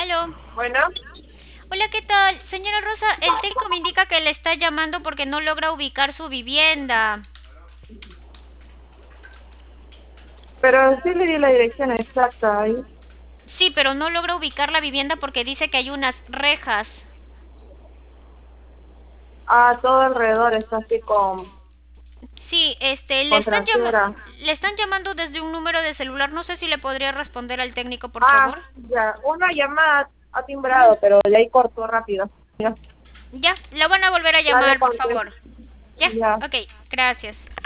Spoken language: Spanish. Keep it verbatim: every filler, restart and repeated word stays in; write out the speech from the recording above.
Aló. Bueno, Hola, ¿qué tal? Señora Rosa, el técnico me indica que le está llamando porque no logra ubicar su vivienda. pero sí le di la dirección exacta ahí. Sí, pero no logra ubicar la vivienda porque dice que hay unas rejas. Ah, todo alrededor está así con, Sí, este, le con están llama- trasera. le están llamando desde un número de celular. No sé si le podría responder al técnico, por Ah, favor. ya, una llamada ha timbrado, pero de ahí cortó rápido. Ya, Ya, la van a volver a ya le llamar, por conté. favor. Ya, Ya. ok, gracias.